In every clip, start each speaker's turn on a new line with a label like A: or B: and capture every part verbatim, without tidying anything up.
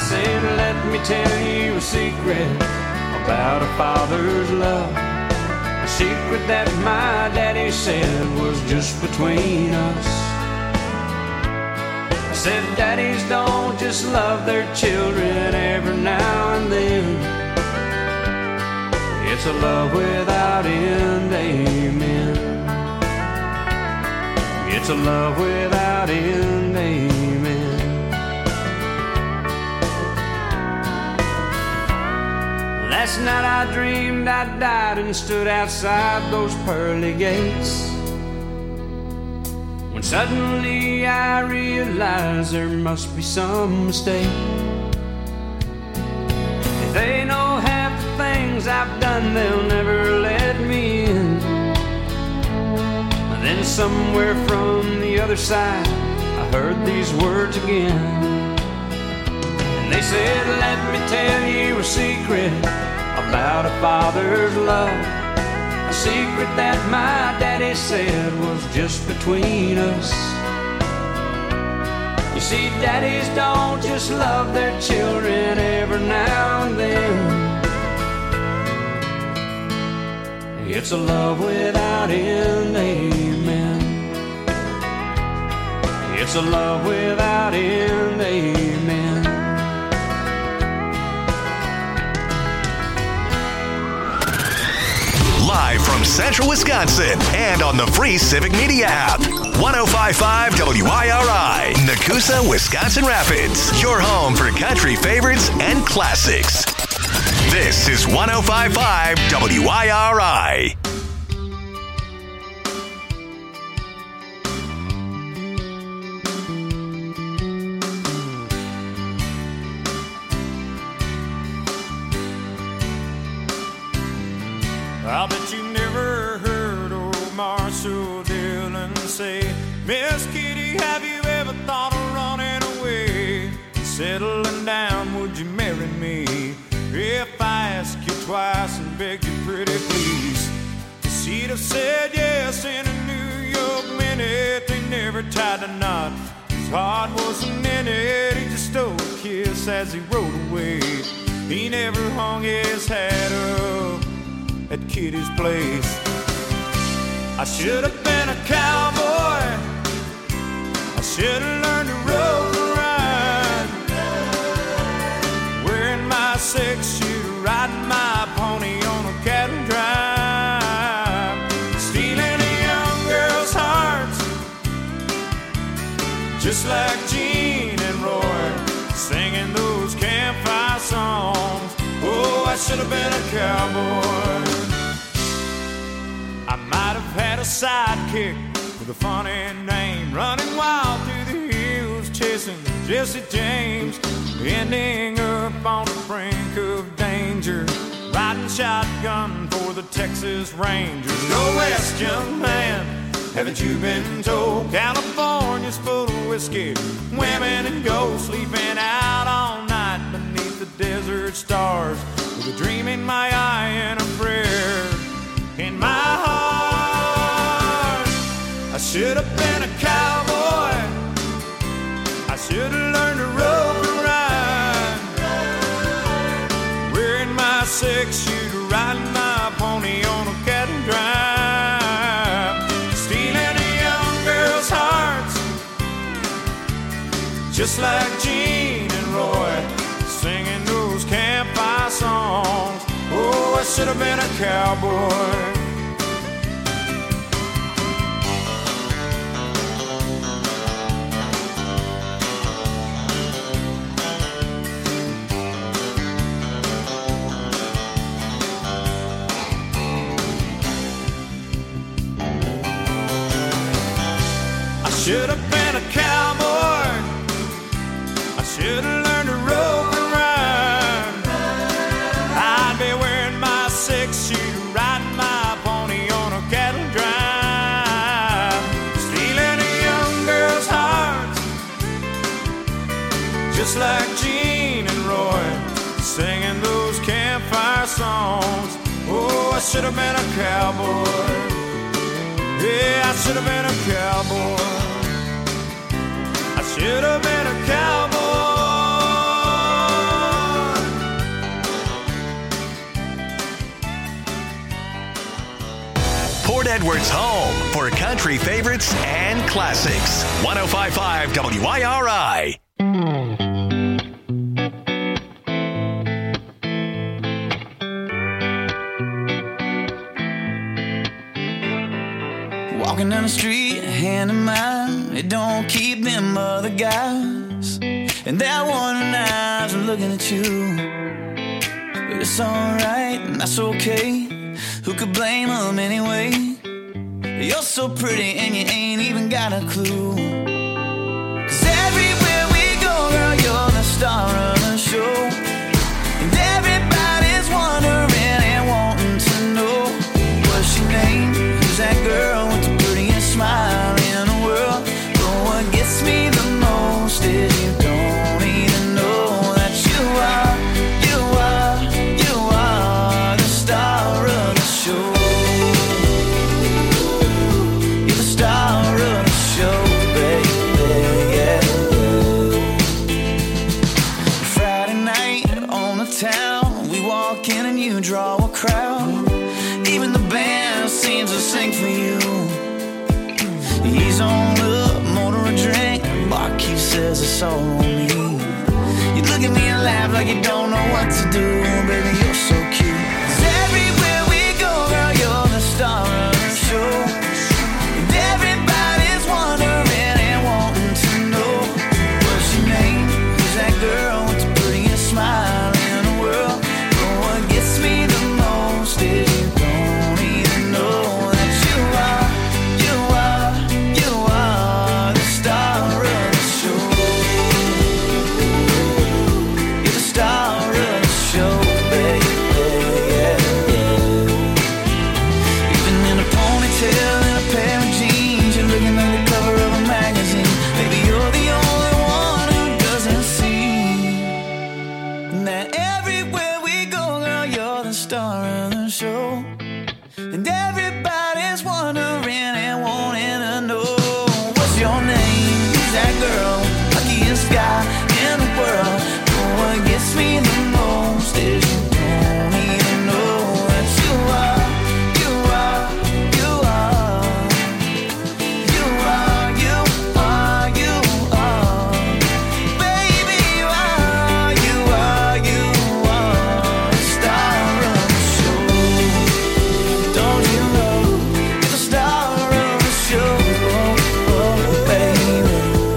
A: said, let me tell you a secret about a father's love. A secret that my daddy said was just between us. I said, daddies don't just love their children every now and then. It's a love without end, amen. It's a love without end, amen. Last night I dreamed I died and stood outside those pearly gates, when suddenly I realized there must be some mistake. If they know half the things I've done, they'll never let me in. And then somewhere from the other side I heard these words again. And they said, let me tell you a secret about a father's love. A secret that my daddy said was just between us. You see, daddies don't just love their children every now and then. It's a love without end, amen. It's a love without end, amen.
B: Live from Central Wisconsin and on the free Civic Media app. one oh five point five W I R I, Nakusa, Wisconsin Rapids. Your home for country favorites and classics. This is one oh five point five W I R I.
C: I bet you never heard old Marshall Dillon say, Miss Kitty, have you ever thought of running away? Settling down, would you marry me? If I ask you twice and beg you pretty please. She'd have said yes in a New York minute. They never tied a knot, his heart wasn't in it. He just stole a kiss as he rode away. He never hung his hat up at Kitty's place. I should have been a cowboy, I should have learned to rope and ride, wearing my six-shooter, riding my pony on a cattle drive, stealing a young girl's hearts, just like Gene and Roy, singing those campfire songs. Oh, I should have been a cowboy. I might have had a sidekick with a funny name, running wild through the hills, chasing Jesse James, ending up on the brink of danger, riding shotgun for the Texas Rangers. Go west, young man, haven't you been told? California's full of whiskey, women and gold, sleeping out all night beneath the desert stars, with a dream in my eye and a prayer in my heart. I should have been a cowboy, I should have learned to rope and ride, wearing my six-shooter, riding my pony on a cattle drive, stealing a young girl's hearts, just like Gene and Roy, singing those campfire songs. Oh, I should have been a cowboy. I should have been a cowboy, I should have learned to rope and ride, I'd be wearing my six-shooter, riding my pony on a cattle drive, stealing a young girl's heart, just like Gene and Roy, singing those campfire songs. Oh, I should have been a cowboy. Yeah, I should have been a cowboy. I should have been a cowboy.
B: Edwards' home for country favorites and classics. one oh five point five W I R I.
D: Walking down the street, hand in mine, it don't keep them other guys. And that one eyes are looking at you. But it's alright, and that's okay. Who could blame them anyway? You're so pretty and you ain't even got a clue. Cause everywhere we go, girl, you're the star of the show. And everybody's wondering and wanting to know what's your name? Who's that girl with the prettiest smile in the world? But what gets me the most is you don't even know that you are, you are, you are the star of the show. You're the star of the show, baby, yeah. Friday night on the town, we walk in and you draw a crowd. Even the band seems to sing for you. He's on up, motor a drink. Barkeep says it's all on me. You look at me and laugh like you don't know what to do. Baby, you're so cute. 'Cause everywhere we go, girl, you're the star of the show. And everybody's wondering and wanting to know what's your name? Who's that girl with the prettiest smile in the world? But what gets me the most is you don't even know that you are, you are, you are the star of the show. You're the star of the show, baby, yeah, yeah. Even in a ponytail and a pair of jeans, you're looking like the cover of a magazine. Baby, you're the only one who doesn't see that everywhere we go, girl, you're the star of the show. And everybody's wondering and wanting to know what's your name? Who's that girl? Luckiest guy in the world. But what gets me the most is you don't even know that you are, you are, you are, you are, you are, you are. Baby, you are, you are, you are the star of the show. Don't you know you're the star of the show, oh, oh, baby.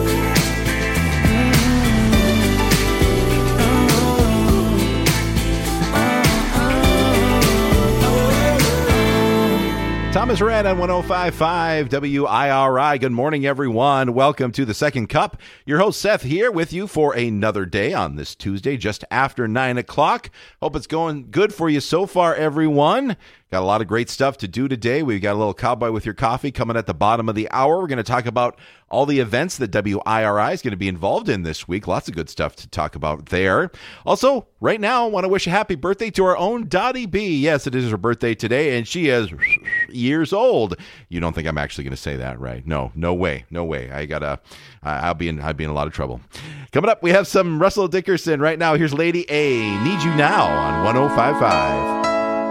E: Thomas Rhett on one oh five point five W I R I. Good morning, everyone. Welcome to the Second Cup. Your host, Seth, here with you for another day on this Tuesday, just after nine o'clock. Hope it's going good for you so far, everyone. Got a lot of great stuff to do today. We've got a little Cowboy with Your Coffee coming at the bottom of the hour. We're going to talk about all the events that W I R I is going to be involved in this week. Lots of good stuff to talk about there. Also, right now, I want to wish a happy birthday to our own Dottie B. Yes, it is her birthday today, and she is years old. You don't think I'm actually going to say that, right? No, no way, no way. I gotta, I'll be in, I'll be in a lot of trouble. Coming up, we have some Russell Dickerson right now. Here's Lady A, Need You Now on one oh five point five.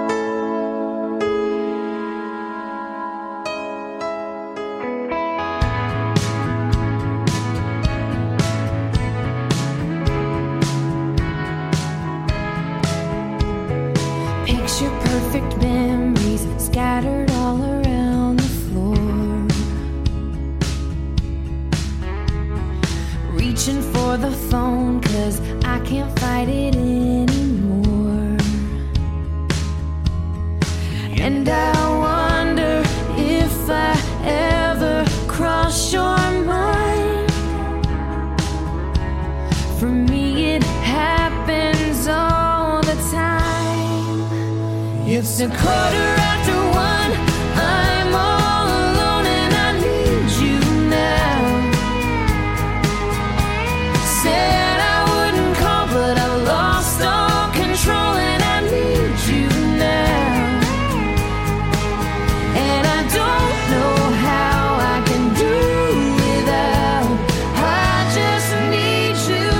F: Picture perfect memories scattered all around the floor. Reaching for the phone 'cause I can't fight it anymore. And I wonder if I ever cross your mind. For me it happens all the time. It's a quarter after one, I'm all alone and I need you now. Said I wouldn't call but I lost all control and I need you now. And I don't know how I can do without, I just need you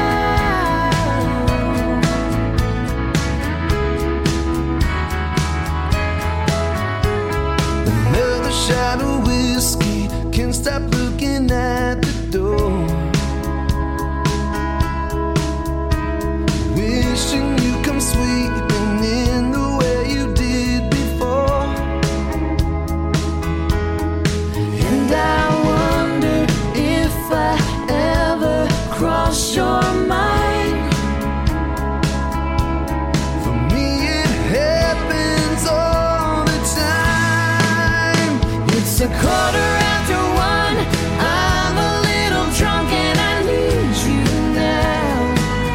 F: now.
D: sweeping in the way you did before. And I wonder if I ever cross your mind. For me it happens all the time. It's a quarter after one. I'm a little drunk and I need you now.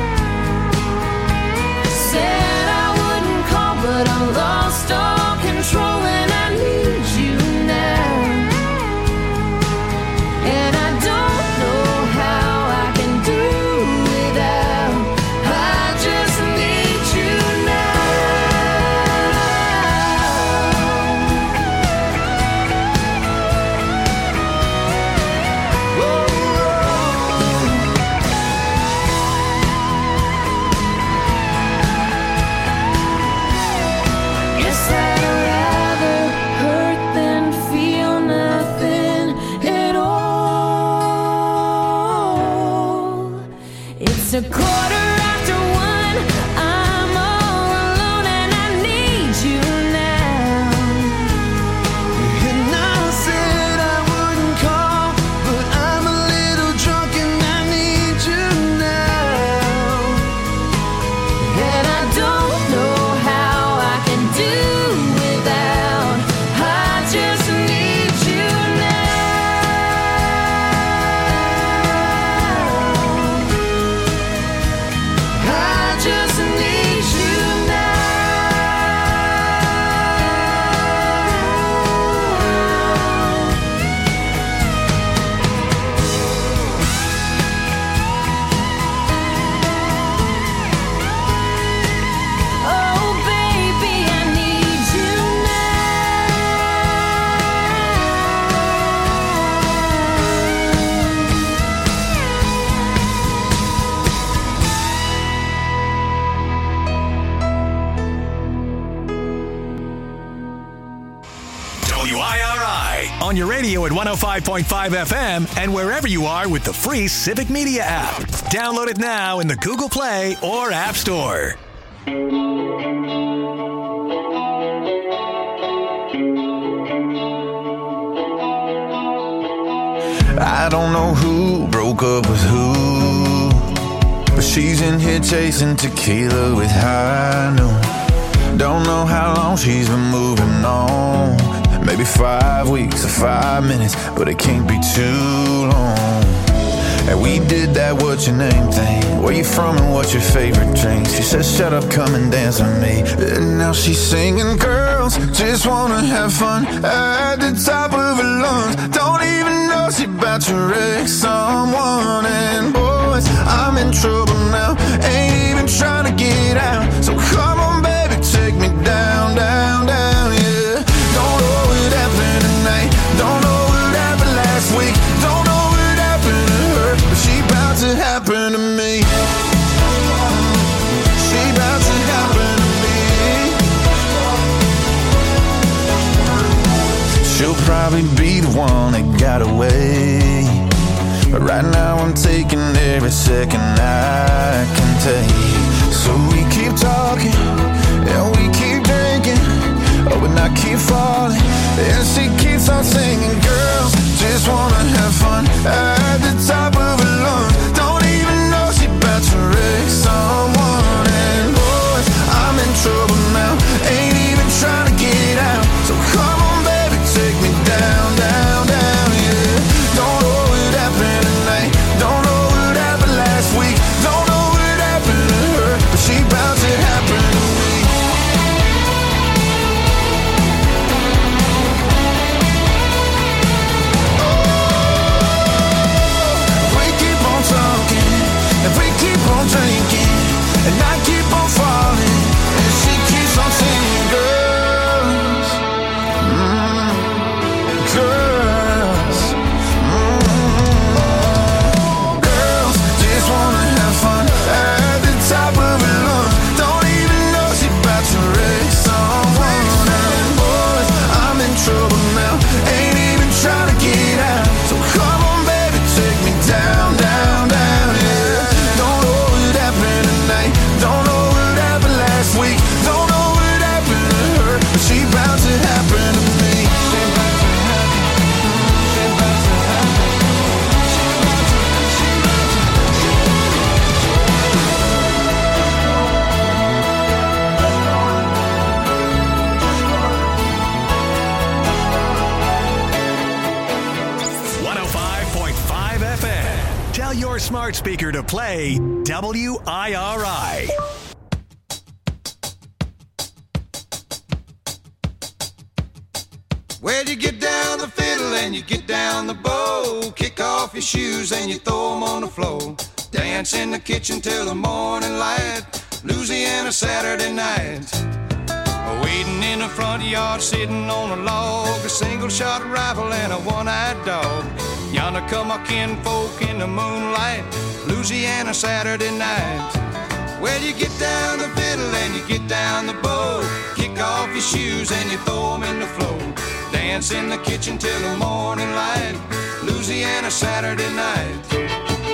D: Said I wouldn't call, but I lost all control and I need you now. And I don't know how I can do without. I just need you now. Whoa, guess I'd rather hurt than feel nothing at all. It's a quarter after one. I'm all alone and I need you now. And I said I wouldn't call, but I'm a little drunk and I need you now. And I don't know how I can do without. I just need you now. I just need you now. Oh, baby, I need you
B: W I R I on your radio at one oh five point five F M and wherever you are with the free Civic Media app. Download it now in the Google Play or App Store.
C: I don't know who broke up with who, but she's in here chasing tequila with high noon. Don't know how long she's been moving on. Maybe five weeks or five minutes, but it can't be too long. And we did that what your name thing. Where you from and what's your favorite drink? She said shut up, come and dance with me. And now she's singing, girls just wanna have fun at the top of her lungs. Don't even know she about to wreck someone. And boys, I'm in trouble now, ain't even trying to get out. So come on baby, take me down, down, down, yeah. Don't know what happened tonight, don't know what happened last week, don't know what happened to her, but she about to happen to me. She about to happen to me. She'll probably be the one that got away, but right now I'm taking every second I can take. So we keep talking and we keep drinking, oh, and I keep falling and she keeps on singing. Girls just wanna have fun at the top of her lungs. Don't even know she about to wreck someone. And boys, I'm in trouble now, ain't even trying to get out. So come on baby, take me down, down, down, yeah. Don't know what happened tonight, don't know what happened last week, don't know what happened to her, but she about to happen to me. We
B: smart speaker to play W I R I.
G: Well, you get down the fiddle and you get down the bow. Kick off your shoes and you throw them on the floor. Dance in the kitchen till the morning light. Louisiana Saturday night. Waiting in the front yard, sitting on a log. A single-shot rifle and a one-eyed dog. Yonder come our kinfolk in the moonlight. Louisiana Saturday night. Well, you get down the fiddle and you get down the bow. Kick off your shoes and you throw them in the floor. Dance in the kitchen till the morning light. Louisiana Saturday night.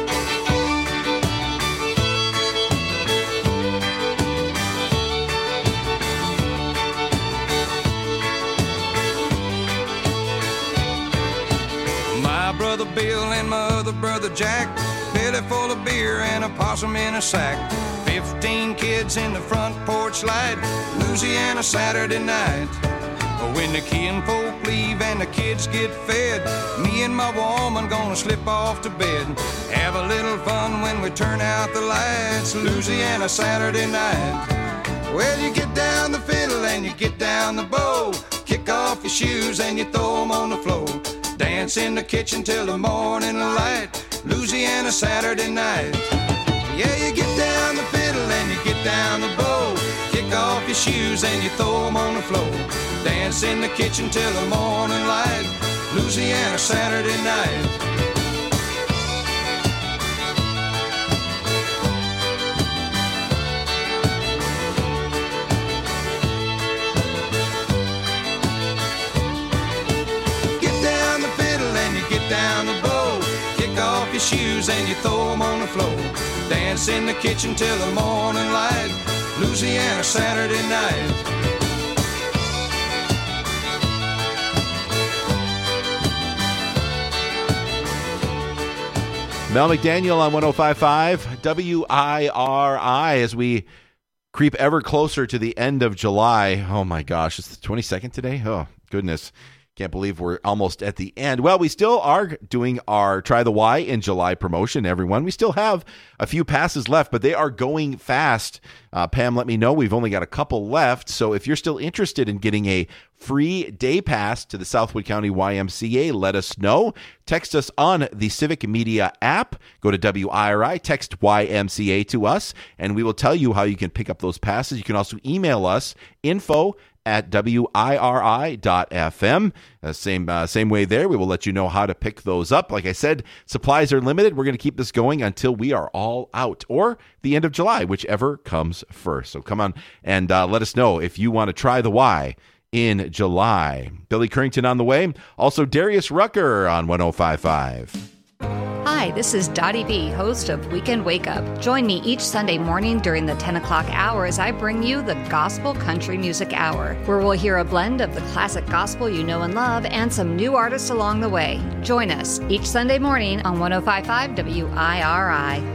G: My brother Bill and my other brother Jack, belly full of beer and a possum in a sack. Fifteen kids in the front porch light. Louisiana Saturday night. When the kinfolk leave and the kids get fed, me and my woman gonna slip off to bed. Have a little fun when we turn out the lights. Louisiana Saturday night. Well, you get down the fiddle and you get down the bow. Kick off your shoes and you throw them on the floor. Dance in the kitchen till the morning light. Louisiana Saturday night. Yeah, you get down the fiddle and you get down the bow. Kick off your shoes and you throw them on the floor. Dance in the kitchen till the morning light. Louisiana Saturday night. Get down the fiddle and you get down the bow. Kick off your shoes and you throw them on the floor. Dance in the kitchen till the morning light. Louisiana Saturday night.
E: Mel McDaniel on one oh five point five W I R I as we creep ever closer to the end of July. Oh my gosh, it's the twenty-second today? Oh, goodness. Can't believe we're almost at the end. Well, we still are doing our Try the Y in July promotion, everyone. We still have a few passes left, but they are going fast. Uh, Pam, let me know. We've only got a couple left. So if you're still interested in getting a free day pass to the Southwood County Y M C A, let us know. Text us on the Civic Media app. Go to W I R I, text Y M C A to us, and we will tell you how you can pick up those passes. You can also email us, info at W I R I dot F M. Uh, same uh, same way there. We will let you know how to pick those up. Like I said, supplies are limited. We're going to keep this going until we are all out, or the end of July, whichever comes first. So come on and uh, let us know if you want to try the Y in July. Billy Currington on the way. Also, Darius Rucker on one oh five point five.
H: Hi, this is Dottie B, host of Weekend Wake Up. Join me each Sunday morning during the ten o'clock hour as I bring you the Gospel Country Music Hour, where we'll hear a blend of the classic gospel you know and love and some new artists along the way. Join us each Sunday morning on one oh five point five W I R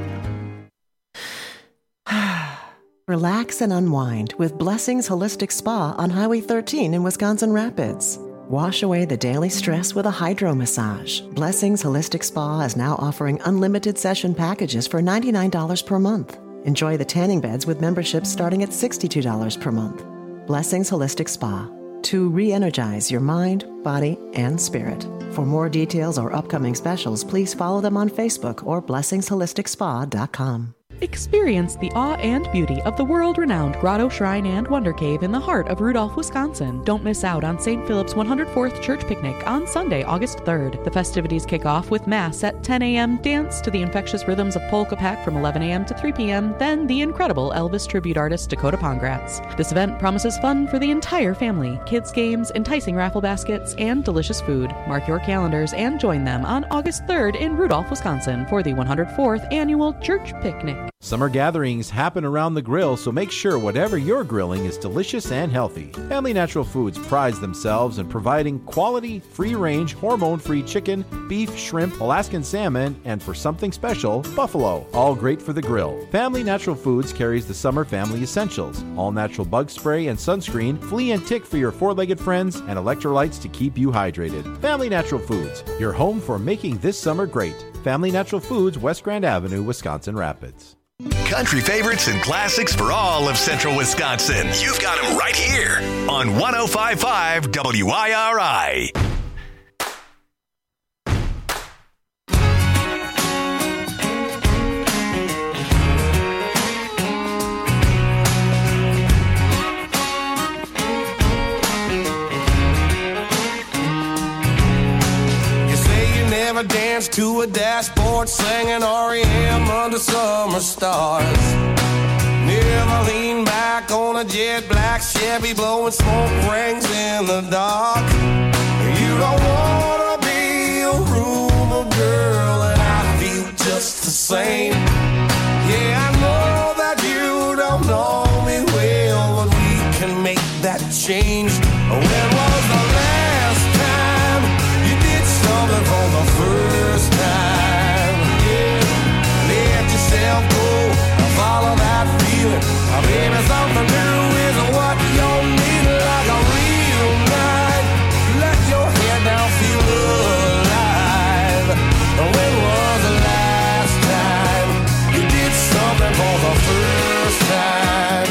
H: I.
I: Relax and unwind with Blessings Holistic Spa on Highway thirteen in Wisconsin Rapids. Wash away the daily stress with a hydro massage. Blessings Holistic Spa is now offering unlimited session packages for ninety-nine dollars per month. Enjoy the tanning beds with memberships starting at sixty-two dollars per month. Blessings Holistic Spa, to re-energize your mind, body, and spirit. For more details or upcoming specials, please follow them on Facebook or blessings holistic spa dot com.
J: Experience the awe and beauty of the world-renowned Grotto Shrine and Wonder Cave in the heart of Rudolph, Wisconsin. Don't miss out on Saint Philip's one hundred fourth Church Picnic on Sunday, August third. The festivities kick off with Mass at ten a.m., dance to the infectious rhythms of Polka Pack from eleven a.m. to three p.m., then the incredible Elvis tribute artist Dakota Pongratz. This event promises fun for the entire family, kids' games, enticing raffle baskets, and delicious food. Mark your calendars and join them on August third in Rudolph, Wisconsin for the one hundred fourth Annual Church Picnic.
K: Summer gatherings happen around the grill, so make sure whatever you're grilling is delicious and healthy. Family Natural Foods prides themselves in providing quality, free-range, hormone-free chicken, beef, shrimp, Alaskan salmon, and for something special, buffalo. All great for the grill. Family Natural Foods carries the Summer Family Essentials, all-natural bug spray and sunscreen, flea and tick for your four-legged friends, and electrolytes to keep you hydrated. Family Natural Foods, your home for making this summer great. Family Natural Foods, West Grand Avenue, Wisconsin Rapids.
B: Country favorites and classics for all of central Wisconsin. You've got them right here on one oh five point five W I R I.
L: Dance to a dashboard singing R E M under summer stars. Never lean back on a jet black Chevy blowing smoke rings in the dark. You don't wanna be a rumor girl, and I feel just the same. Yeah, I know that you don't know me well, but we can make that change. When was the last time you did something for the first time? Yeah, let yourself go and follow that feeling. Maybe something new is what you need, like a real night. Let your head down, feel alive. When was the last time you did something for the first time?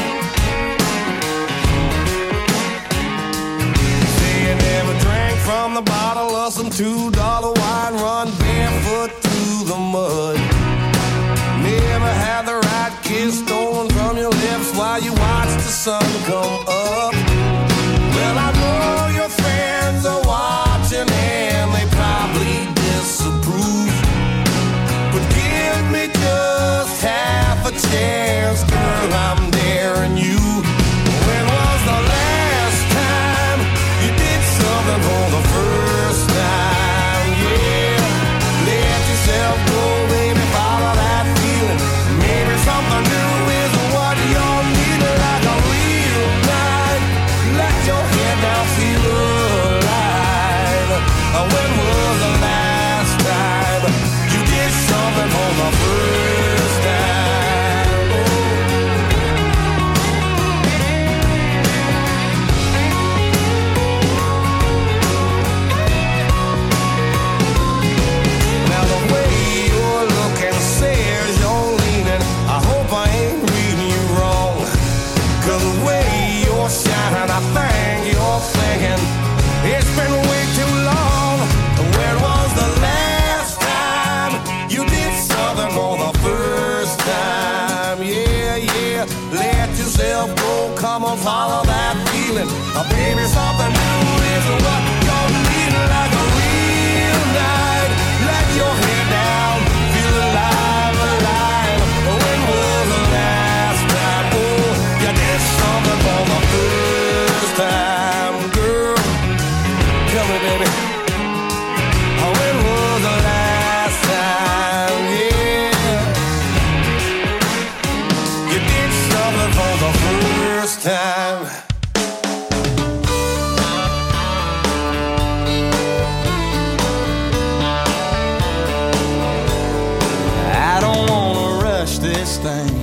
L: Say you never drank from the bottle of some two dollar wine, run barefoot through the mud. Never had the right kiss stolen from your lips while you watch the sun come up. Well, I know your friends are watching and they probably disapprove, but give me just half a chance, girl, I'm daring you. When was the last time you did something for the first time? Yeah, let yourself go, baby, follow that feeling. Maybe something new is what you'll need, like a real night. Let your head down, feel alive. When was the last time you did something for the first time? Now the way you're looking says you're leaning. I hope I ain't reading you wrong, 'cause the way you're shining, I think you're thinking it's been way too long. When was the last time you did something for the first time? Yeah, yeah, let yourself go, come on, follow that feeling. Uh, baby, something new is what you're needing, like a real night. Let your head down, feel alive, alive. When was the last time, oh, you did something for the first time, girl? Tell me, baby, when was the last time, yeah, you did something for the first time? I don't wanna rush this thing,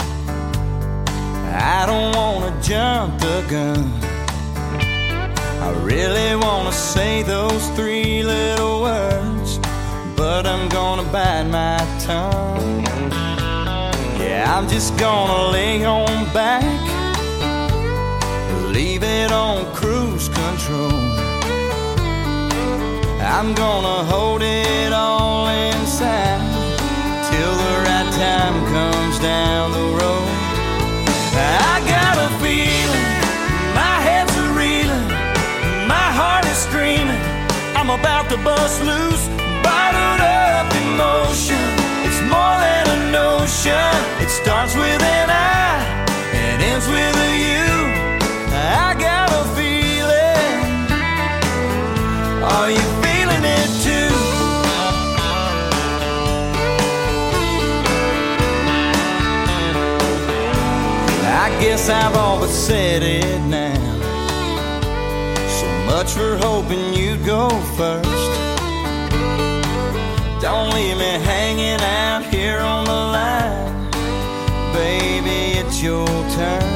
L: I don't wanna jump the gun. I really wanna say those three little words, but I'm gonna bite my tongue. Yeah, I'm just gonna lay on back, leave it on cruise control. I'm gonna hold it all inside till the right time comes down the road. I got a feeling, my head's a reeling, my heart is screaming, I'm about to bust loose, bottled up emotion. It's more than a notion, it starts with an I and ends with a you. I got a feeling, are you feeling it too? I guess I've all but said it now. So much for hoping you'd go first. Don't leave me hanging out here on the line. Baby, it's your turn.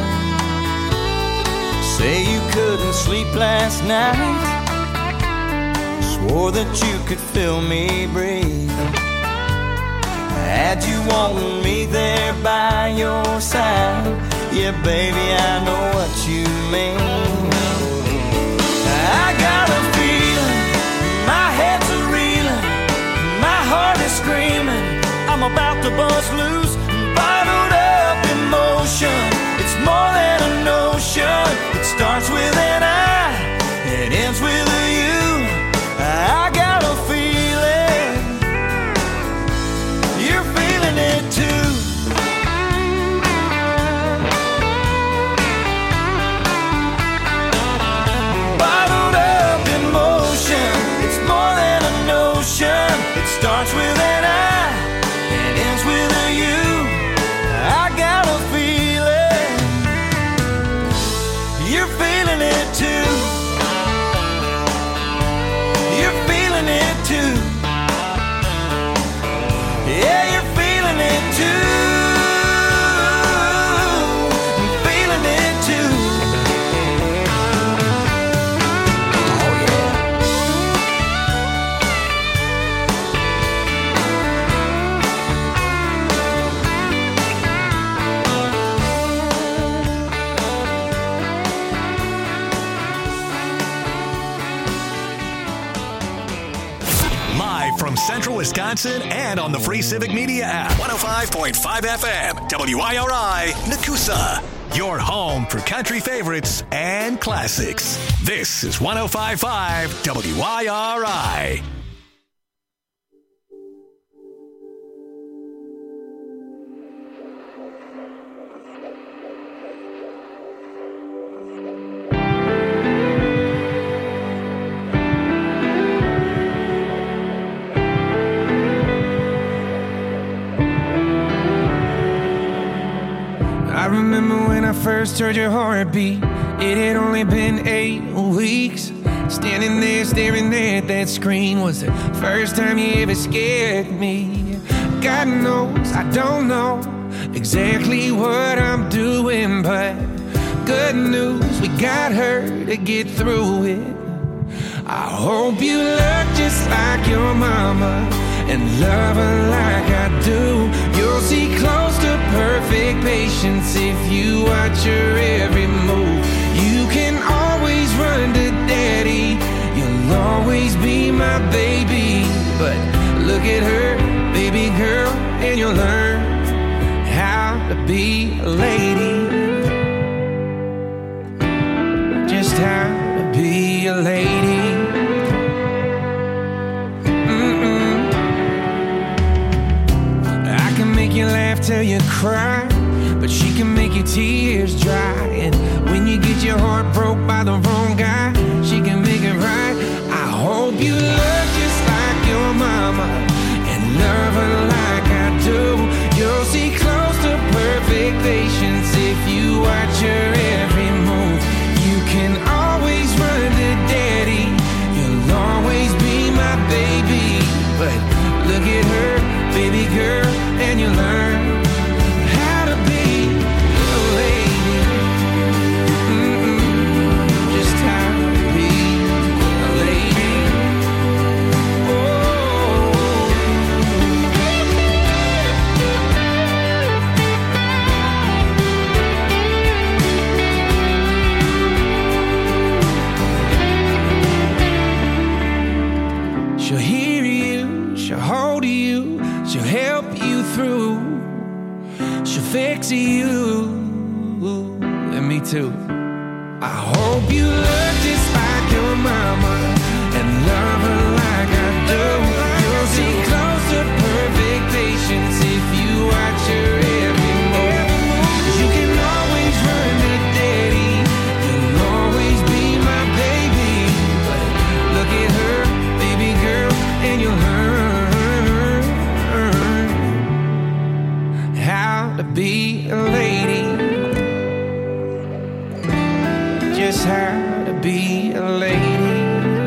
L: Say you couldn't sleep last night, swore that you could feel me breathe.
D: Had you wanted me there by your side, yeah, baby, I know what you mean. I got a feeling, my head's a reeling, my heart is screaming, I'm about to bust loose, bottled up emotion. It's more than a notion. It starts with an I, it ends with a you. I got a feeling, you're feeling it too. Bottled up emotion. It's more than a notion. It starts with an I, it ends with a you. I got a feeling, you're feeling it too. You're feeling it too. Yeah, you're feeling it too. I'm feeling it too. Oh yeah.
B: Live from Central Wisconsin and on the free Civic Media app. one oh five point five F M, W I R I, Nakusa. Your home for country favorites and classics. This is one oh five point five W I R I.
M: I remember when I first heard your heartbeat. It had only been eight weeks. Standing there staring at that screen was the first time you ever scared me. God knows I don't know exactly what I'm doing, but good news, we got her to get through it. I hope you look just like your mama and love her like I do. You'll see close to perfect patience if you watch her every move. You can always run to daddy, you'll always be my baby. But look at her, baby girl, and you'll learn how to be a lady. Just how to be a lady. You laugh till you cry, but she can make your tears dry. And when you get your heart broke by the wrong guy, she can make it right. I hope you look just like your mama and love her like I do. You'll see close to perfect patience if you watch her every move. You can always run to daddy, you'll always be my baby. But look at her, baby girl, and you learn how to be a lady. Mm-mm. Just how to be a lady. Oh. She'll hear you, she'll hold you, she'll help you through, she'll fix you, and me too. I hope you look just like your mama and love her like I do. You'll see close to perfect patience if you watch her every move. You can always run to daddy, you'll always be my baby. But look at her, baby girl, and you'll learn how to be a lady. Just how to be a lady.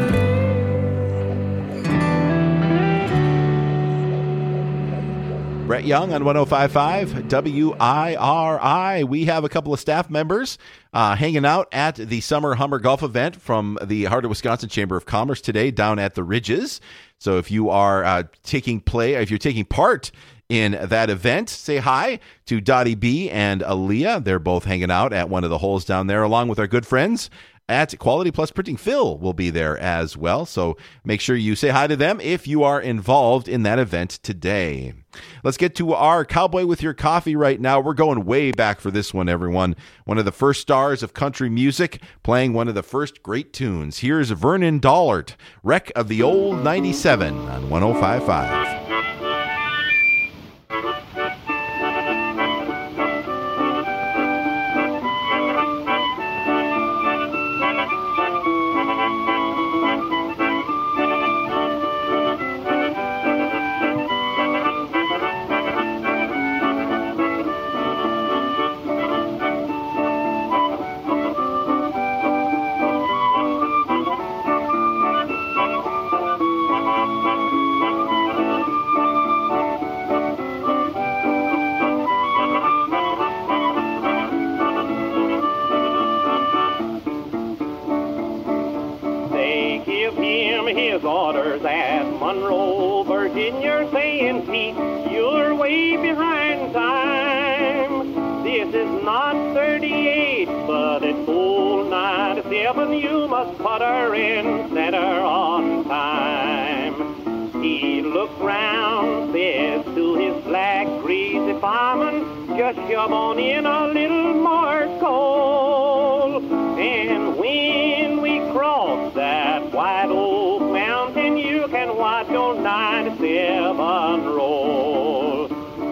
E: Brett Young on one oh five point five W I R I. We have a couple of staff members uh, hanging out at the Summer Hummer Golf event from the Heart of Wisconsin Chamber of Commerce today down at the Ridges. So if you are uh, taking play, if you're taking part in that event. Say hi to Dottie B and Aaliyah. They're both hanging out at one of the holes down there, along with our good friends at Quality Plus Printing. Phil will be there as well. So make sure you say hi to them if you are involved in that event today. Let's get to our Cowboy with Your Coffee right now. We're going way back for this one, everyone. One of the first stars of country music, playing one of the first great tunes. Here's Vernon Dollard, Wreck of the Old ninety-seven on one oh five point five.
N: His orders at Monroe, Virginia, saying, Pete, you're way behind time. This is not thirty-eight, but it's old ninety-seven. You must put her in center on time. He looked round, says to his black, greasy fireman, just shove on in a little more coal. And when we cross that white old mountain, you can watch old ninety-seven roll.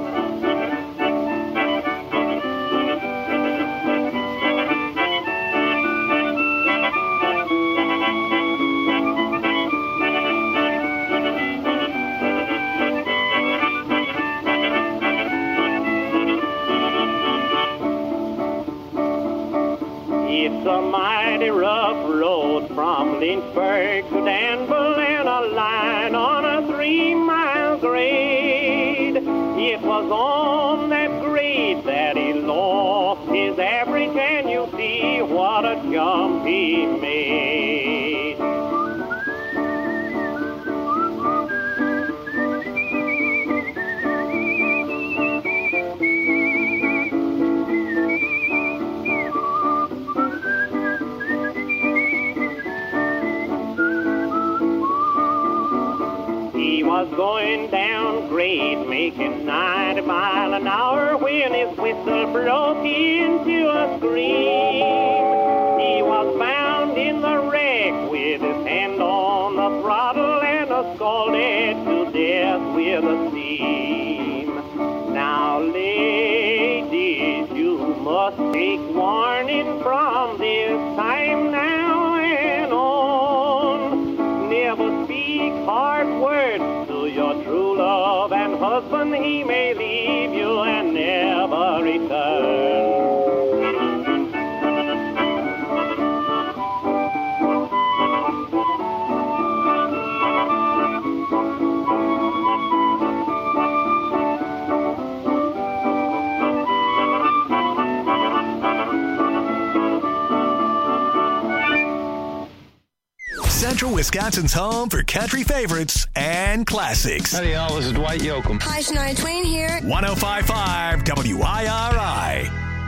N: It's a mighty rough road from Lynchburg to Danville, and a line on a three-mile grade. It was on that grade that he lost his average, and you see what a jump he made. He was going down grade, making ninety mile an hour, when his whistle broke into a scream. He was bound in the wreck with his hand on the throttle, and a scalded to death with a steam. Now, ladies, you must take warning from this time now and on. Never speak hard words to your true love and husband. He may leave you and never return.
B: Central Wisconsin's home for country favorites and classics.
O: Howdy, y'all. This is Dwight Yoakam.
P: Hi, Shania Twain here.
B: one oh five point five W I R I.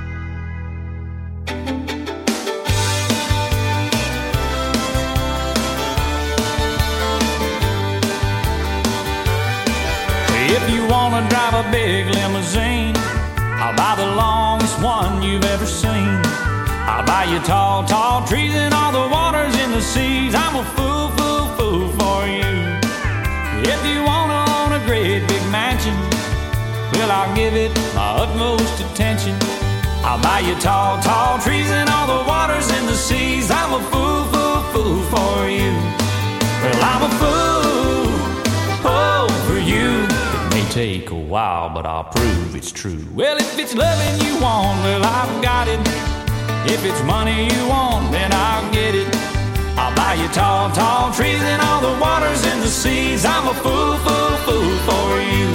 C: If you want to drive a big limousine, I'll buy the longest one you've ever seen. I'll buy you tall, tall trees and all the waters in the seas. I'm a fool, fool, fool for you. If you want to own a great big mansion, well, I'll give it my utmost attention. I'll buy you tall, tall trees and all the waters in the seas. I'm a fool, fool, fool for you. Well, I'm a fool, oh, for you. It may take a while, but I'll prove it's true. Well, if it's loving you want, well, I've got it. If it's money you want, then I'll get it. I'll buy you tall, tall trees and all the waters in the seas. I'm a fool, fool, fool for you.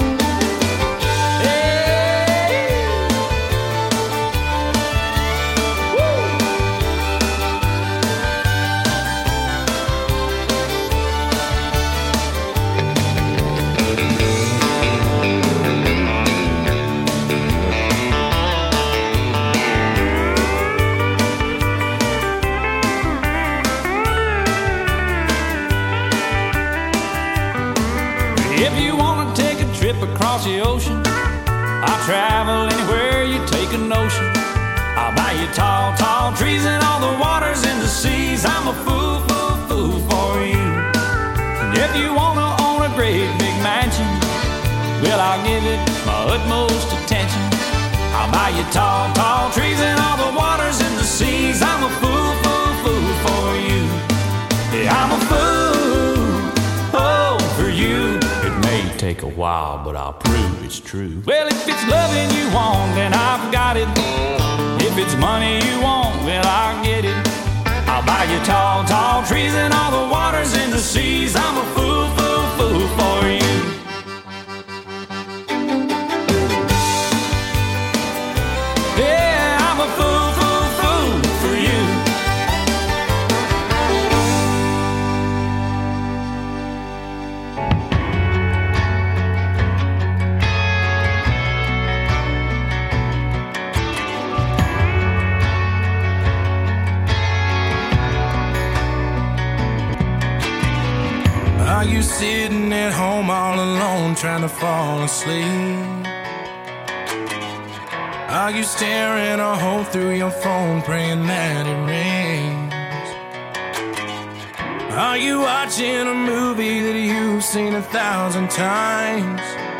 C: Hey. Woo. ship across the ocean. I'll travel anywhere you take a notion. I'll buy you tall, tall trees and all the waters in the seas. I'm a fool, fool, fool for you. And if you wanna own a great big mansion, well, I'll give it my utmost attention. I'll buy you tall, tall trees and all the waters in the seas. I'm a fool, fool, fool for you. Yeah, I'm a fool, oh, for you. It may take a while, but I'll prove it's true. Well, if it's loving you want, then I've got it. If it's money you want, well, I'll get it. I'll buy you tall, tall trees and all the waters in the seas. I'm a fool, fool, fool for you. Yeah, I'm a fool, fool, fool for you.
M: Are you sitting at home all alone trying to fall asleep? Are you staring a hole through your phone praying that it rains? Are you watching a movie that you've seen a thousand times?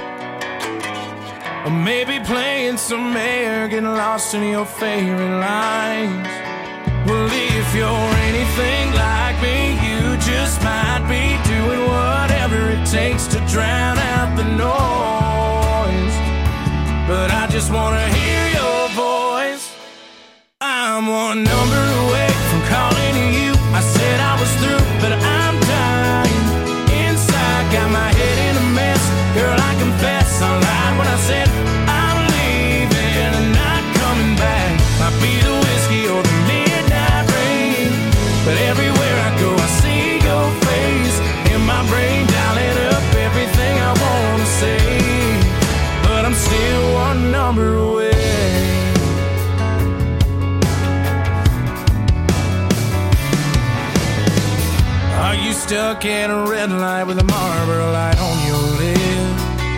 M: Or maybe playing some air, getting lost in your favorite lines? Well, if you're anything like me, you just might be doing whatever it takes to drown out the noise. But I just wanna hear your voice. I'm one number away from calling you. I said I was through, but I'm dying inside. Got my head in a mess. Girl, I confess I lied when I said I'm leaving and not coming back. Might be the whiskey or the midnight rain, but everywhere I go I see your face in my brain, dialing up everything I wanna say. But I'm still one number away. Are you stuck at a red light with a Marlboro light on your lip?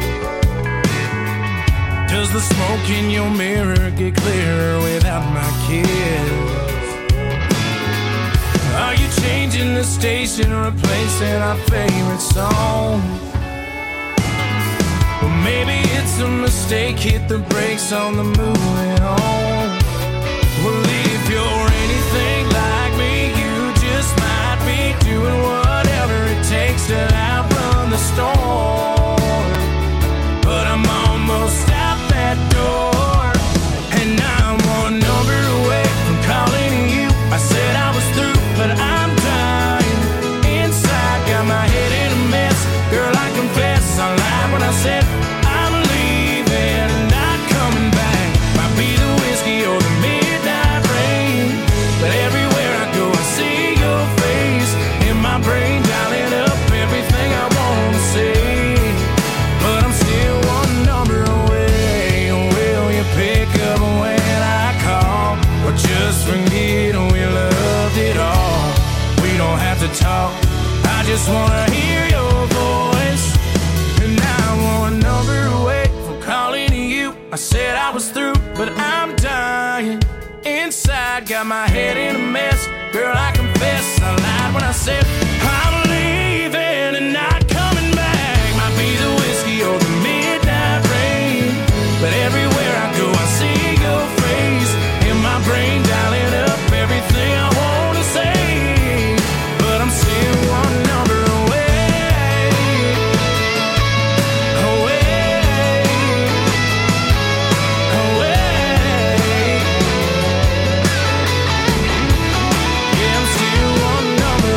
M: Does the smoke in your mirror get clearer without my kiss? Are you changing the station, replacing our favorite song? Well, maybe it's a mistake, hit the brakes on the moving on. Well, if you're anything like me, you just might be doing whatever it takes to outrun the storm. But I'm almost out that door, and I'm one number away from calling you. I said I was through, but I'm dying inside. Got my head in a mess. Girl, I confess I lied when I said I'm leaving and not coming back. Might be the whiskey or the midnight rain, but everywhere I go I see your face in my brain, dialing up everything I wanna say. But I'm still one number away. Will you pick up when I call, or just forget we loved it all? We don't have to talk, I just wanna hear your voice. And I'm one number away from calling you. I said I was through, but I'm dying inside. Got my head in a mess. Girl, I confess I lied when I said I'm leaving and not coming back. Might be the whiskey or the midnight rain, but everywhere I go I see your face in my brain, dialing up everything I wanna say. But I'm still one number away, away, away. Yeah, I'm still one number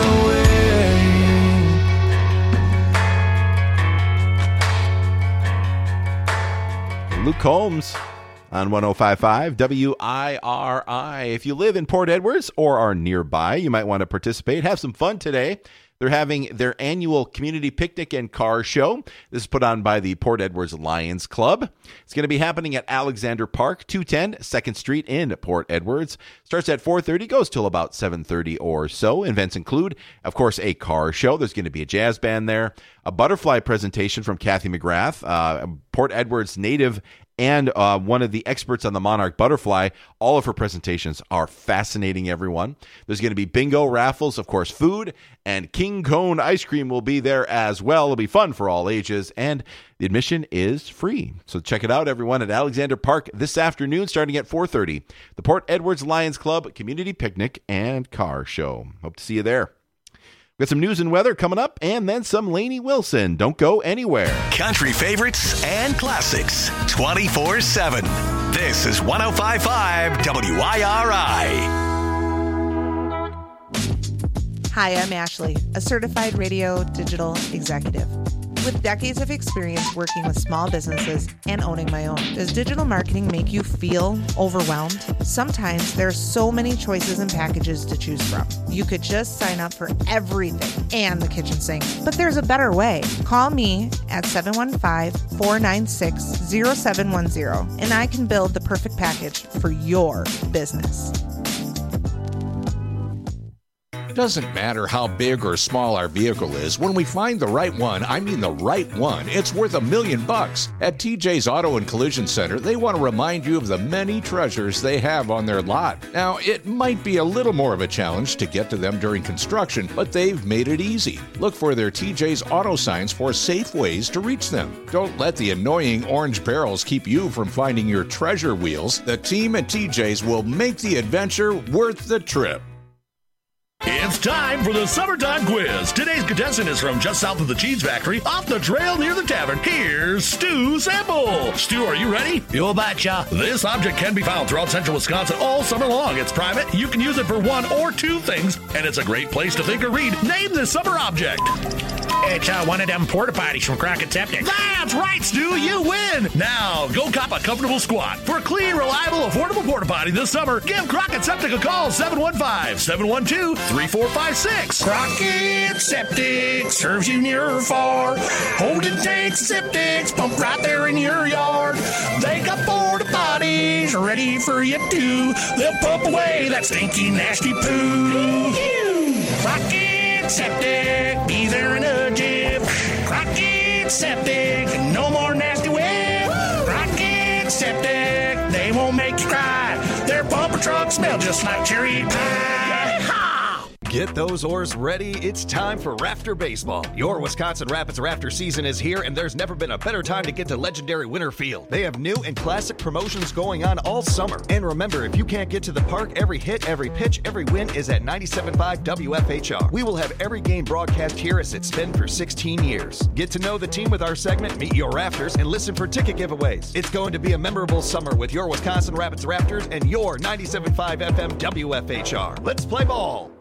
M: away.
E: Luke Combs on one oh five point five W I R I. If you live in Port Edwards or are nearby, you might want to participate. Have some fun today. They're having their annual community picnic and car show. This is put on by the Port Edwards Lions Club. It's going to be happening at Alexander Park, two ten second Street in Port Edwards. Starts at four thirty, goes till about seven thirty or so. Events include, of course, a car show. There's going to be a jazz band there, a butterfly presentation from Kathy McGrath, uh, Port Edwards native and uh, one of the experts on the monarch butterfly. All of her presentations are fascinating, everyone. There's going to be bingo, raffles, of course, food, and King Cone ice cream will be there as well. It'll be fun for all ages, and the admission is free. So check it out, everyone, at Alexander Park this afternoon, starting at four thirty. The Port Edwards Lions Club Community Picnic and Car Show. Hope to see you there. Got some news and weather coming up, and then some Lainey Wilson. Don't go anywhere.
B: Country favorites and classics twenty-four seven. This is one oh five point five W I R I.
O: Hi, I'm Ashley, a certified radio digital executive. With decades of experience working with small businesses and owning my own, does digital marketing make you feel overwhelmed? Sometimes there are so many choices and packages to choose from. You could just sign up for everything and the kitchen sink. But there's a better way. Call me at seven one five, four nine six, zero seven one zero and I can build the perfect package for your business.
P: Doesn't matter how big or small our vehicle is, when we find the right one, I mean the right one, it's worth a million bucks. At T J's Auto and Collision Center, they want to remind you of the many treasures they have on their lot. Now, it might be a little more of a challenge to get to them during construction, but they've made it easy. Look for their T J's Auto signs for safe ways to reach them. Don't let the annoying orange barrels keep you from finding your treasure wheels. The team at T J's will make the adventure worth the trip.
Q: It's time for the Summertime Quiz. Today's contestant is from just south of the Cheese Factory, off the trail near the tavern. Here's Stu Sample. Stu, are you ready?
R: You betcha.
Q: This object can be found throughout central Wisconsin all summer long. It's private. You can use it for one or two things, and it's a great place to think or read. Name this summer object.
R: It's uh, one of them porta potties from Crockett Septic.
Q: That's right, Stu. You win. Now, go cop a comfortable squat. For a clean, reliable, affordable porta potty this summer, give Crockett Septic a call, seven one five, seven one two, three four five six.
R: Crockett Septic serves you near or far. Holding tanks, septics, pump right there in your yard. They got porta potties ready for you too. They'll pump away that stinky, nasty poo. Crockett Septic, be there in a jiff. Crockett Septic, no more nasty whip. Crockett Septic, they won't make you cry. Their bumper trucks smell just like cherry pie.
S: Get those oars ready. It's time for Rafter Baseball. Your Wisconsin Rapids Rafter season is here, and there's never been a better time to get to legendary Winter Field. They have new and classic promotions going on all summer. And remember, if you can't get to the park, every hit, every pitch, every win is at ninety-seven point five W F H R. We will have every game broadcast here as it's been for sixteen years. Get to know the team with our segment, Meet Your Rafters, and listen for ticket giveaways. It's going to be a memorable summer with your Wisconsin Rapids Rafters and your ninety-seven point five F M W F H R. Let's play ball.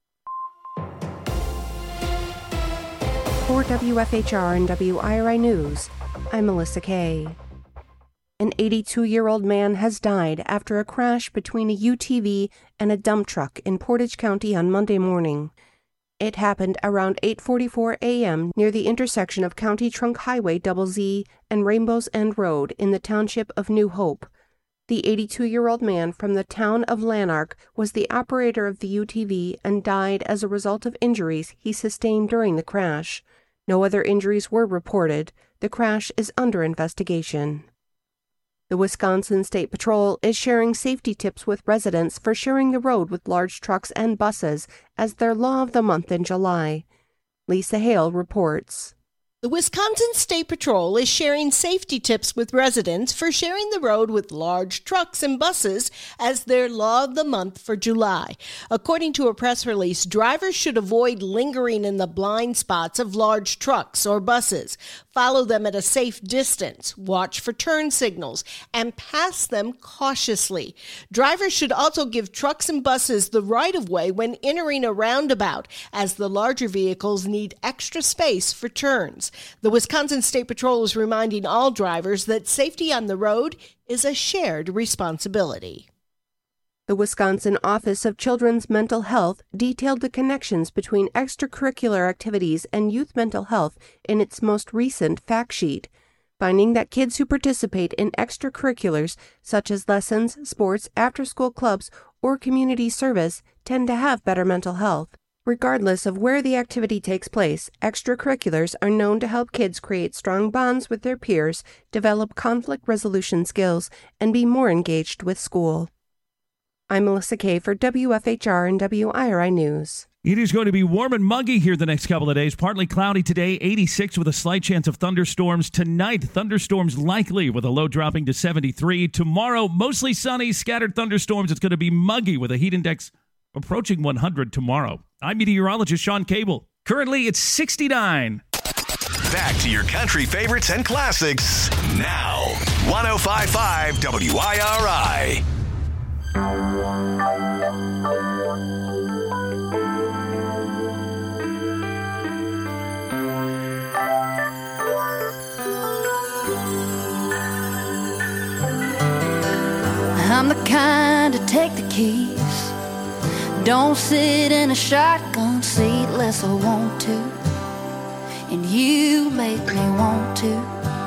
T: For W F H R and W I R I News, I'm Melissa Kay. An eighty-two-year-old man has died after a crash between a U T V and a dump truck in Portage County on Monday morning. It happened around eight forty-four a.m. near the intersection of County Trunk Highway Double Z and Rainbow's End Road in the township of New Hope. The eighty-two-year-old man from the town of Lanark was the operator of the U T V and died as a result of injuries he sustained during the crash. No other injuries were reported. The crash is under investigation. The Wisconsin State Patrol is sharing safety tips with residents for sharing the road with large trucks and buses as their law of the month in July. Lisa Hale reports.
U: The Wisconsin State Patrol is sharing safety tips with residents for sharing the road with large trucks and buses as their law of the month for July. According to a press release, drivers should avoid lingering in the blind spots of large trucks or buses, follow them at a safe distance, watch for turn signals, and pass them cautiously. Drivers should also give trucks and buses the right-of-way when entering a roundabout, as the larger vehicles need extra space for turns. The Wisconsin State Patrol is reminding all drivers that safety on the road is a shared responsibility.
T: The Wisconsin Office of Children's Mental Health detailed the connections between extracurricular activities and youth mental health in its most recent fact sheet, finding that kids who participate in extracurriculars such as lessons, sports, after-school clubs, or community service tend to have better mental health. Regardless of where the activity takes place, extracurriculars are known to help kids create strong bonds with their peers, develop conflict resolution skills, and be more engaged with school. I'm Melissa Kay for W F H R and W I R I News.
A: It is going to be warm and muggy here the next couple of days. Partly cloudy today, eighty-six with a slight chance of thunderstorms. Tonight, thunderstorms likely with a low dropping to seventy-three. Tomorrow, mostly sunny, scattered thunderstorms. It's going to be muggy with a heat index approaching one hundred tomorrow. I'm meteorologist Sean Cable. Currently, it's sixty-nine.
B: Back to your country favorites and classics now. one oh five point five W I R I.
F: I'm the kind to take the keys. Don't sit in a shotgun seat unless I want to. And you make me want to.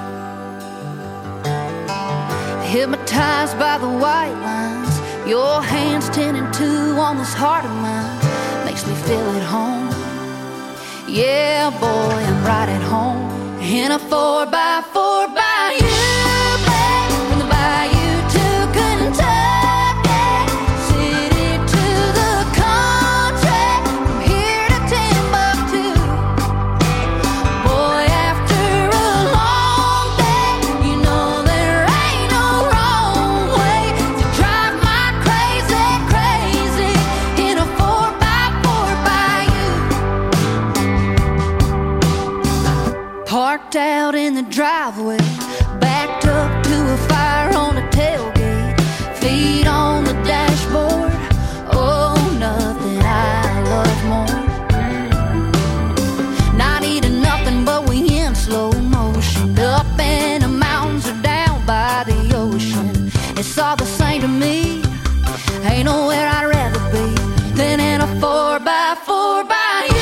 F: Hypnotized by the white lines, your hands ten and two on this heart of mine. Makes me feel at home. Yeah, boy, I'm right at home. In a four by four by you, babe. From the bayou to Kentucky, city to the country, from here to Timbuktu. Boy, after a long day, you know there ain't no wrong way to drive my crazy, crazy in a four by four by you. Parked out in the driveway, backed up to a fire on the tailgate, feet on the dashboard. Oh, nothing I love more. Not eating nothing, but we in slow motion, up in the mountains or down by the ocean. It's all the same to me. Ain't nowhere I'd rather be than in a four by four by you.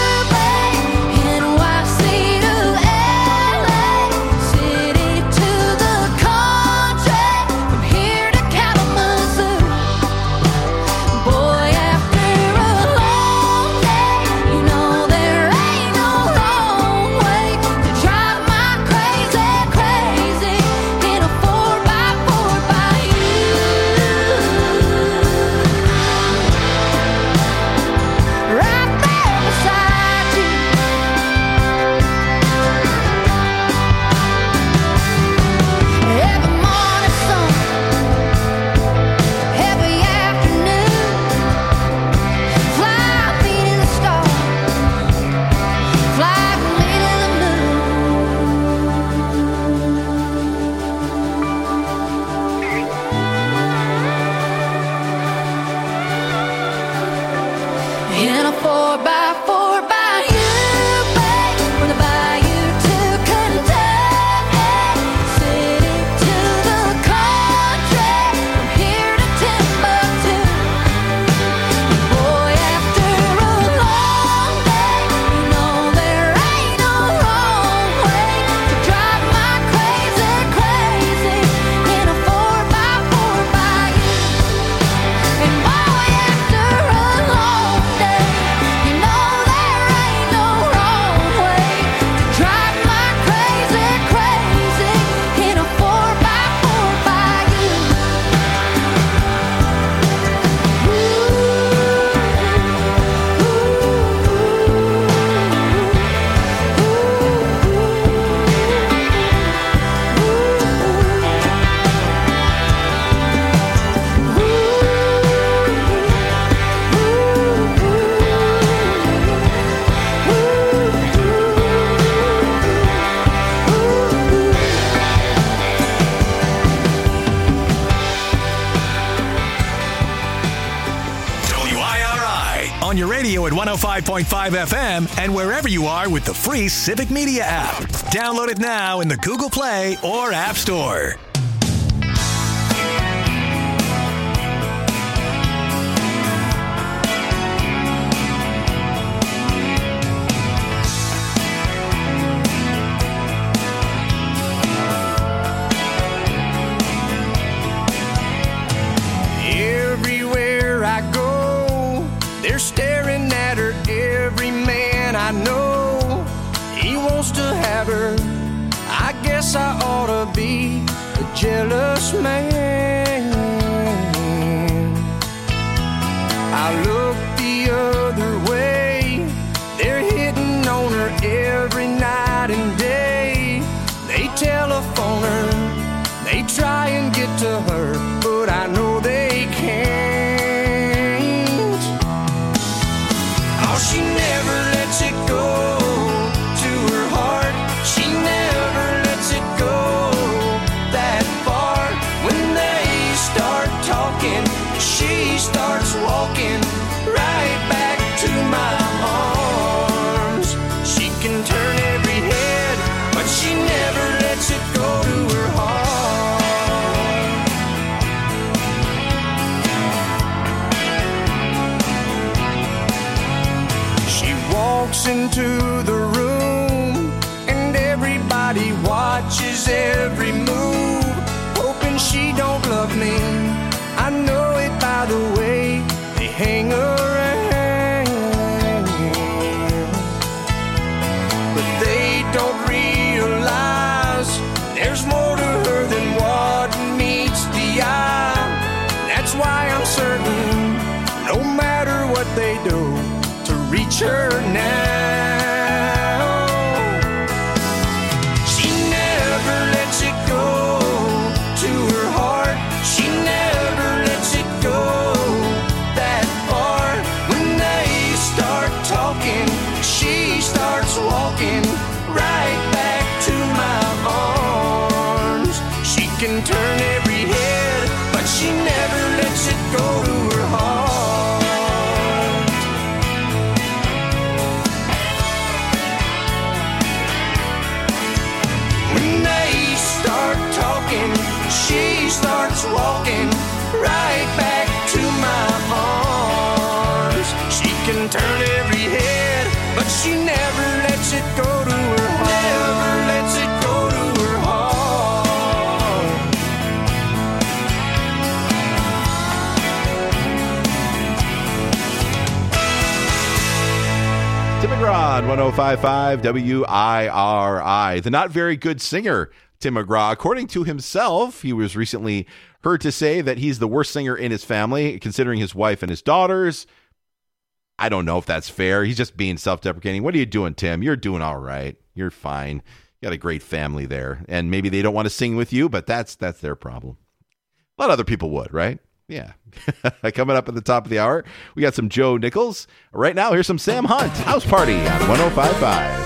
F: In a four by four by you, babe. From the bayou to Kentucky, city to the country, from here to Timbuktu. Boy, after a long day, you know there ain't no wrong way to drive my crazy, crazy in a four by four by you. And boy, after a long day, you know there ain't no wrong way to drive my crazy, crazy in a four by four by you.
B: W I R I on your radio at one oh five point five F M and wherever you are with the free Civic Media app. Download it now in the Google Play or App Store.
M: guess I ought to be a jealous man. I look the other way. They're hitting on her every night and day. They telephone her, they try and get to her, but I know they can't. Oh, she never lets it go to her heart. She never lets it go that far. When they start talking, she starts walking right back to my arms. She can turn every head, but she never lets it go to her heart. She walks into the room and everybody watches every move, hoping she don't love me. I know it by the way they hang around, but they don't realize there's more to her than what meets the eye. That's why I'm certain, no matter what they do, to reach her now. She never lets it go to her heart. She never lets it go that far. When they start talking, she starts walking right back to my arms. She can turn every head, but she never lets it go to her heart. When they start talking, she starts walking right back to my arms. She can turn every head, but she never lets it go to her heart. Never lets it go to her heart.
E: Tim McGraw on one oh five point five W I R I. The not very good singer, Tim McGraw. According to himself, he was recently heard to say that he's the worst singer in his family, considering his wife and his daughters. I don't know if that's fair. He's just being self-deprecating. What are you doing, Tim? You're doing all right. You're fine. You got a great family there. And maybe they don't want to sing with you, but that's that's their problem. A lot of other people would, right? Yeah. Coming up at the top of the hour, we got some Joe Nichols. Right now, here's some Sam Hunt. House Party on one oh five point five.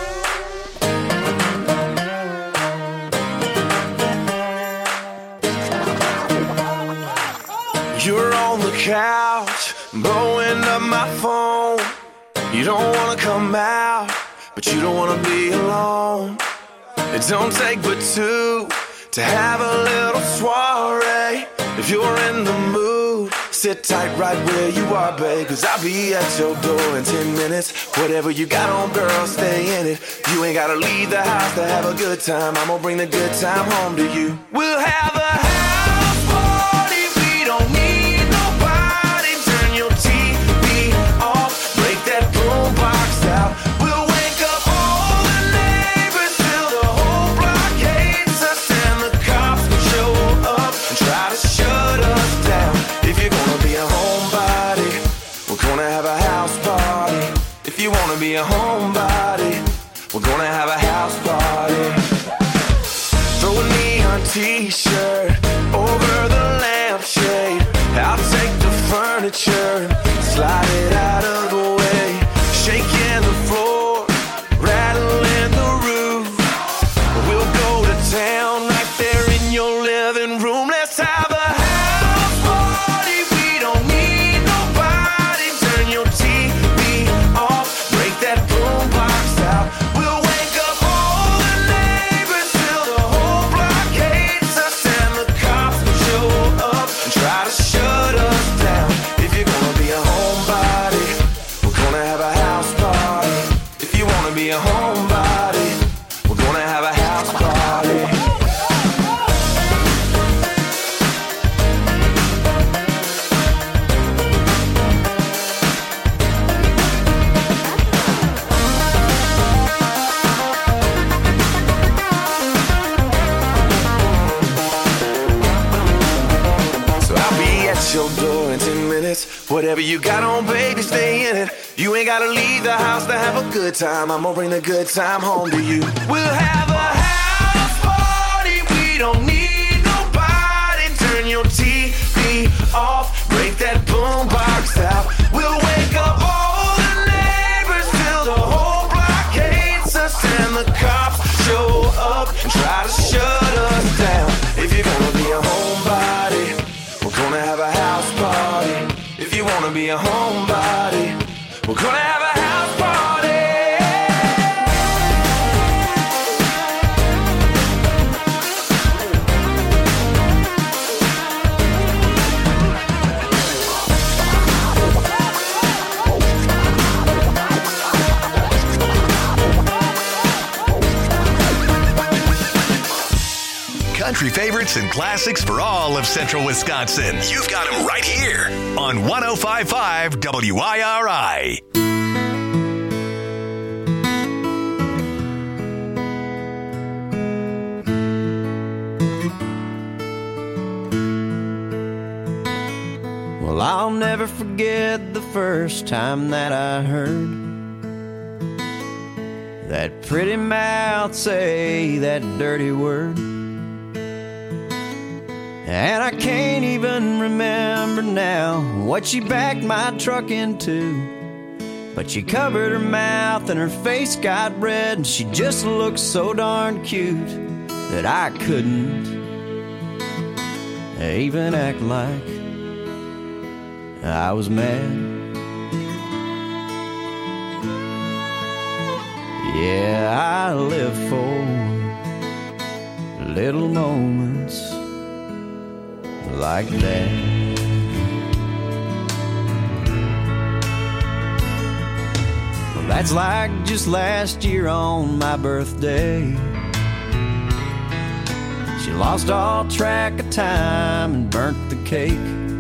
L: You're on the couch, blowing up my phone. You don't wanna come out, but you don't wanna be alone. It don't take but two to have a little soiree. If you're in the mood, sit tight right where you are, babe, 'cause I'll be at your door in ten minutes. Whatever you got on, girl, stay in it. You ain't gotta leave the house to have a good time. I'm gonna bring the good time home to you. We'll have a house party. We don't need nobody. Turn your T V off. Break that boombox out. We'll wake up all the neighbors till the whole block hates us, and the cops will show up and try to shut us down. If you're gonna be a homebody, we're gonna have a house party. If you wanna be a homebody, we're gonna have a house party. Throw a neon t-shirt over the lampshade. I'll take the furniture, slide it out of the way. Shaking the floor, rattling the roof. We'll go to town right there in your living room. Let's have a house party. We don't need nobody. Turn your T V off. Break that boombox out. We'll wake up all the neighbors till the whole block hates us, and the cops will show up and try to shut us down. If you're gonna be a homebody, at your door in ten minutes. Whatever you got on, baby, stay in it. You ain't gotta leave the house to have a good time. I'm gonna bring the good time home to you. We'll have a house party. We don't need nobody. Turn your T V off. Break that boombox out. We'll wake up all the neighbors till the whole block hates us. And the cops show up and try to shut us down. If you're gonna be a homebody, we're gonna have a house party. If you wanna be a homebody, we're gonna have a house party.
B: Country favorites and classics for all of Central Wisconsin. You've got them right here on one oh five point five W I R I.
G: Well, I'll never forget the first time that I heard that pretty mouth say that dirty word. And I can't even remember now what she backed my truck into. But she covered her mouth and her face got red, and she just looked so darn cute that I couldn't even act like I was mad. Yeah, I live for little moments like that. Well, that's like just last year on my birthday. She lost all track of time and burnt the cake.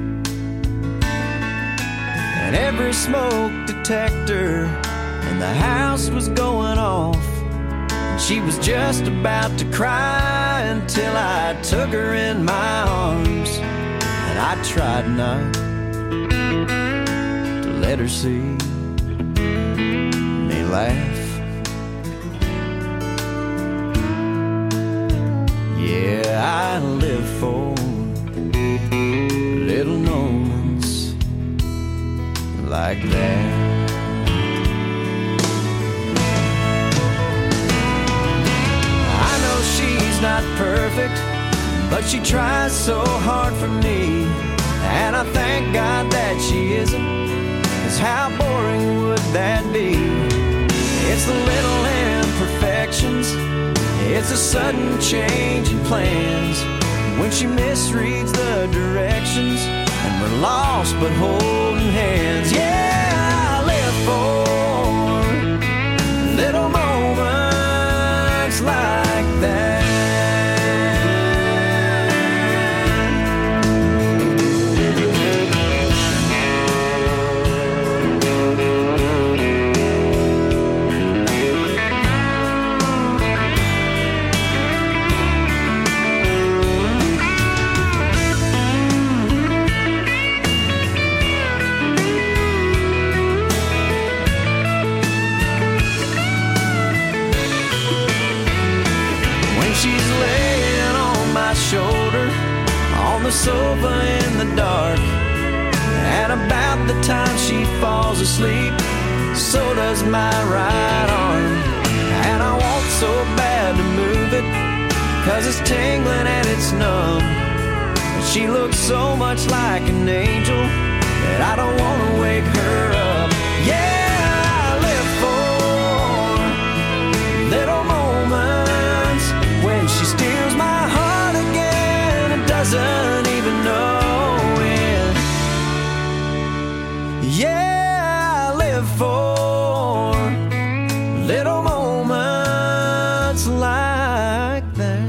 G: And every smoke detector in the house was going off. And she was just about to cry until I took her in my arms. And I tried not to let her see me laugh. Yeah, I live for little moments like that. I know she's not perfect, but she tries so hard for me. And I thank God that she isn't, 'cause how boring would that be? It's the little imperfections, it's a sudden change in plans, when she misreads the directions and we're lost but holding hands. Yeah, I live for little moments like that. Shoulder on the sofa in the dark, and about the time she falls asleep, so does my right arm. And I want so bad to move it, 'cause it's tingling and it's numb. But she looks so much like an angel that I don't want to wake her up. Yeah, I live for little moments when she steals my heart, doesn't even know it. Yeah, I live for little moments like that.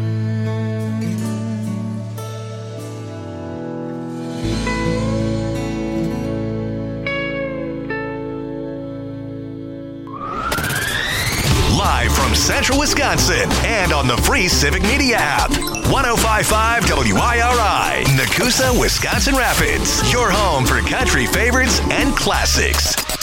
B: Live from Central Wisconsin and on the free Civic Media app. one oh five point five W I R I, Nakusa, Wisconsin Rapids. Your home for country favorites and classics.